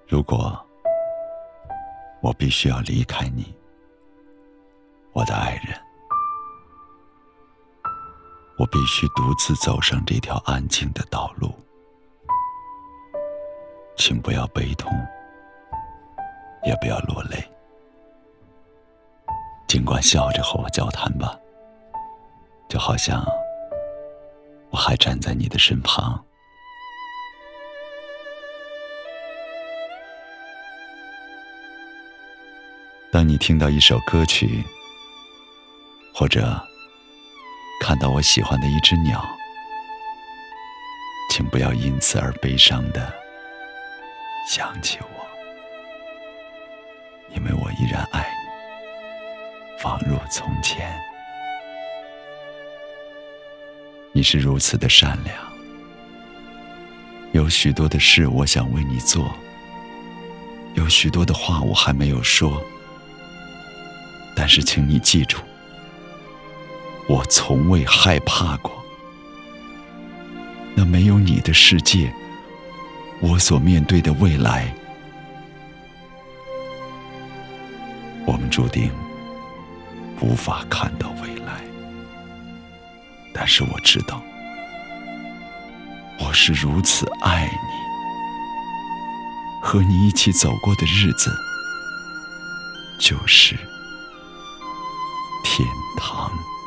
如果我必须要离开你，我的爱人，我必须独自走上这条安静的道路，请不要悲痛，也不要落泪，尽管笑着和我交谈吧，就好像我还站在你的身旁。当你听到一首歌曲，或者看到我喜欢的一只鸟，请不要因此而悲伤地想起我，因为我依然爱你，仿如从前。你是如此的善良，有许多的事我想为你做，有许多的话我还没有说，但是请你记住，我从未害怕过。那没有你的世界，我所面对的未来，我们注定无法看到未来。但是我知道，我是如此爱你，和你一起走过的日子就是天堂。